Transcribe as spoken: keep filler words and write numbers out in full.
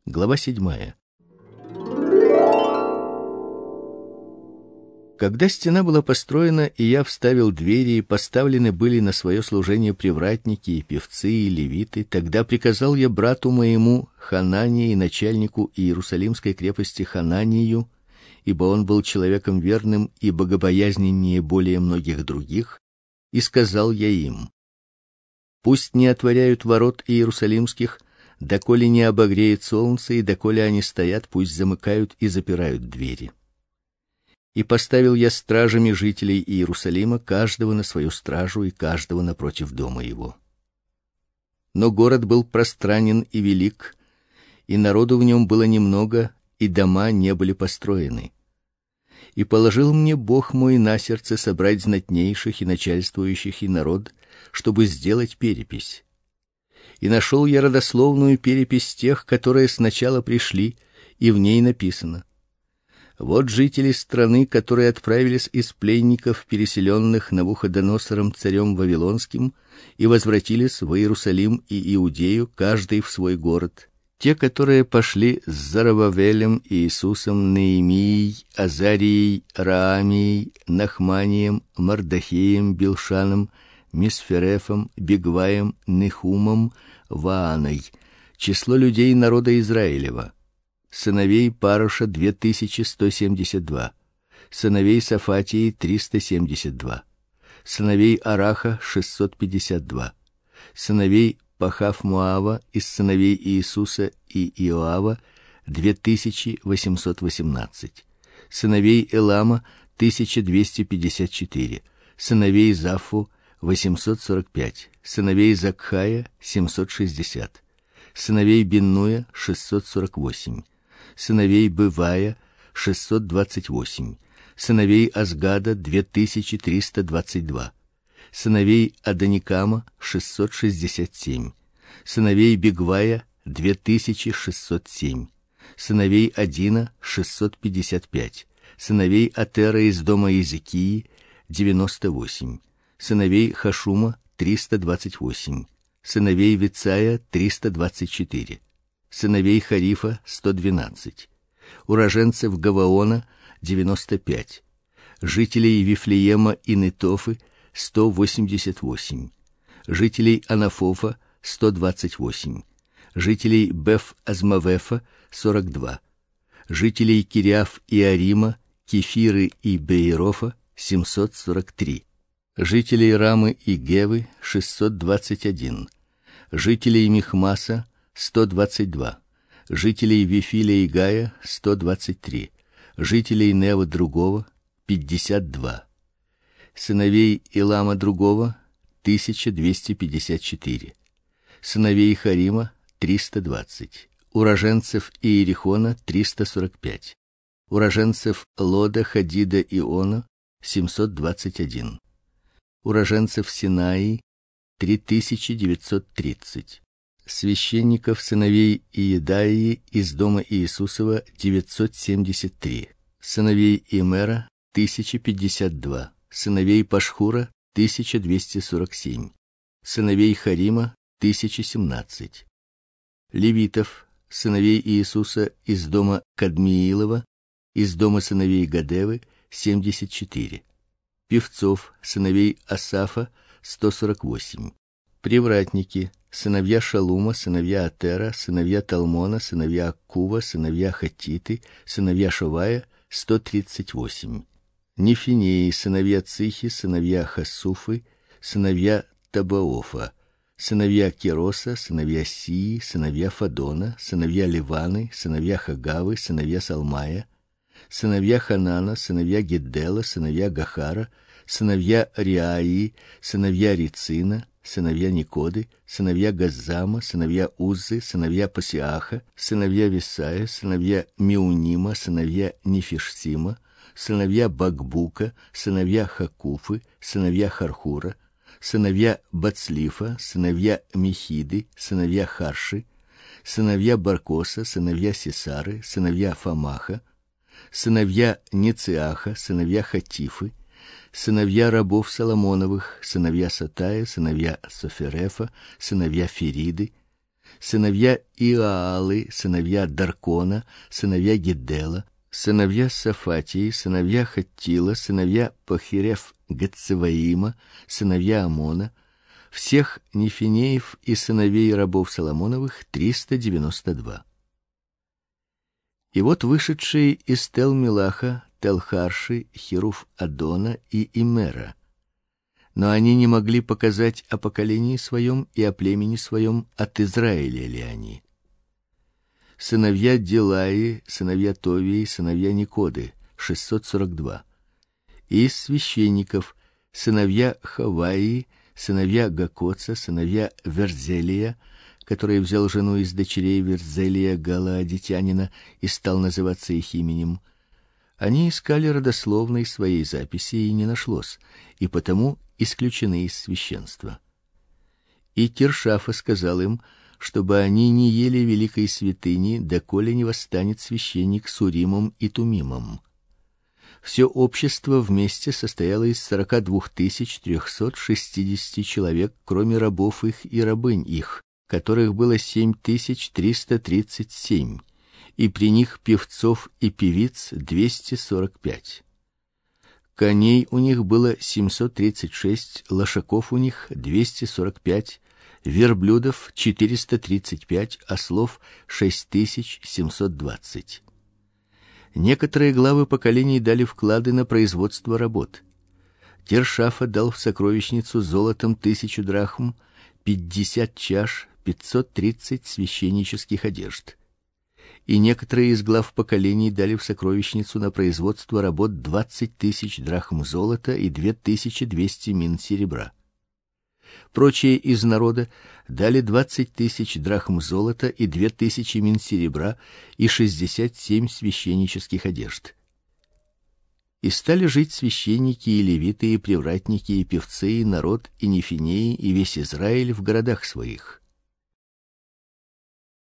Глава седьмая. Когда стена была построена, и я вставил двери, и поставлены были на свое служение привратники и певцы и левиты, тогда приказал я брату моему Ханании, начальнику Иерусалимской крепости Хананию, ибо он был человеком верным и богобоязненнее более многих других, и сказал я им: пусть не отворяют ворот иерусалимских, доколе не обогреет солнце, и доколе они стоят, пусть замыкают и запирают двери. И поставил я стражами жителей Иерусалима, каждого на свою стражу и каждого напротив дома его. Но город был пространен и велик, и народу в нем было немного, и дома не были построены. И положил мне Бог мой на сердце собрать знатнейших и начальствующих и народ, чтобы сделать перепись. И нашел я родословную перепись тех, которые сначала пришли, и в ней написано: вот жители страны, которые отправились из пленников, переселенных Навуходоносором царем вавилонским, и возвратились в Иерусалим и Иудею, каждый в свой город. Те, которые пошли с Зарававелем, Иисусом, Неемией, Азарией, Раамией, Нахманием, Мардахеем, Билшаном, Мисферефом, Бигваем, Нехумом, Вааной. Число людей народа Израилева: сыновей Пароша две тысячи сто семьдесят два, сыновей Сафатии триста семьдесят два, сыновей Араха шестьсот пятьдесят два, сыновей Пахав-Моава из сыновей Иисуса и Иоава две тысячи восемьсот восемнадцать, сыновей Элама тысяча двести пятьдесят четыре, сыновей Зафу восемьсот сорок пять, сыновей Закхая семьсот шестьдесят, сыновей Биннуя шестьсот сорок восемь, сыновей Бывая шестьсот двадцать восемь, сыновей Азгада две тысячи триста двадцать два, сыновей Адоникама шестьсот шестьдесят семь, сыновей Бигвая две тысячи шестьсот семь, сыновей Адина шестьсот пятьдесят пять, сыновей Атера из дома Иезекии девяносто восемь, сыновей Хашума триста двадцать восемь, сыновей Вицая триста двадцать четыре, сыновей Харифа сто двенадцать, уроженцев Гаваона девяносто пять, жителей Вифлеема и Нетофы сто восемьдесят восемь, жителей Анафофа сто двадцать восемь, жителей Беф-Азмавефа сорок два, жителей Кириаф и Арима, Кефиры и Беерофа семьсот сорок три, жителей Рамы и Гевы шестьсот двадцать один, жителей Михмаса сто двадцать два, жителей Вифиля и Гая сто двадцать три, жителей Нева другого пятьдесят два, сыновей Илама другого тысяча двести пятьдесят четыре, сыновей Харима триста двадцать, уроженцев Иерихона триста сорок пять, уроженцев Лода, Хадида и Она семьсот двадцать один, уроженцев Синаи три тысячи девятьсот тридцать, священников сыновей Иедаии из дома Иисусова девятьсот семьдесят три, сыновей Имера тысяча пятьдесят два, сыновей Пашхура тысяча двести сорок семь, сыновей Харима тысяча семнадцать, левитов сыновей Иисуса из дома Кадмиилова, из дома сыновей Гадевы семьдесят четыре, певцов сыновей Асафа сто сорок восемь, привратники сыновья Шалума, сыновья Атера, сыновья Талмона, сыновья Аккува, сыновья Хатиты, сыновья Шавая сто тридцать восемь, Нефинеи, сыновья Цихи, сыновья Хасуфы, сыновья Табаофа, сыновья Кероса, сыновья Сии, сыновья Фадона, сыновья Ливаны, сыновья Хагавы, сыновья Салмая, сыновья Ханана, сыновья Геддела, сыновья Гахара, сыновья Риаи, сыновья Рицина, сыновья Никоды, сыновья Газзама, сыновья Уззы, сыновья Пасиаха, сыновья Висая, сыновья Миунима, сыновья Нефишсима, сыновья Багбука, сыновья Хакуфы, сыновья Хархура, сыновья Бацлифа, сыновья Михиды, сыновья Харши, сыновья Баркоса, сыновья Сесары, сыновья Фамаха, сыновья Нециаха, сыновья Хатифы, сыновья рабов Соломоновых, сыновья Сатая, сыновья Соферефа, сыновья Фериды, сыновья Иаалы, сыновья Даркона, сыновья Гедела, сыновья Сафатии, сыновья Хаттила, сыновья Пахирев-Гацеваима, сыновья Амона, всех нефинеев и сыновей рабов Соломоновых триста девяносто два. И вот вышедшие из Тел-Мелаха, Тел-Харши, Хируф-Адона и Имера. Но они не могли показать о поколении своем и о племени своем, от Израиля ли они. Сыновья Дилаи, сыновья Товии, сыновья Никоды шестьсот сорок два. И из священников сыновья Хаваи, сыновья Гакоца, сыновья Верзелия, который взял жену из дочерей Верзелия галаадитянина и стал называться их именем. Они искали родословной своей записи, и не нашлось, и потому исключены из священства. И Тиршафа сказал им, чтобы они не ели великой святыни, доколе не восстанет священник с Уримом и Тумимом. Все общество вместе состояло из сорока двух тысяч трехсот шестидесяти человек, кроме рабов их и рабынь их, которых было семь тысяч триста тридцать семь, и при них певцов и певиц двести сорок пять. Коней у них было семьсот тридцать шесть, лошаков у них двести сорок пять, верблюдов четыреста тридцать пять, ослов шесть тысяч семьсот двадцать. Некоторые главы поколений дали вклады на производство работ. Тиршафа дал в сокровищницу золотом тысячу драхм, пятьдесят чаш, пятьсот тридцать священнических одежд. И некоторые из глав поколений дали в сокровищницу на производство работ двадцать тысяч драхм золота и две тысячи двести мин серебра. Прочие из народа дали двадцать тысяч драхм золота и две тысячи мин серебра и шестьдесят семь священнических одежд. И стали жить священники и левиты и привратники и певцы и народ и нефинеи и весь Израиль в городах своих.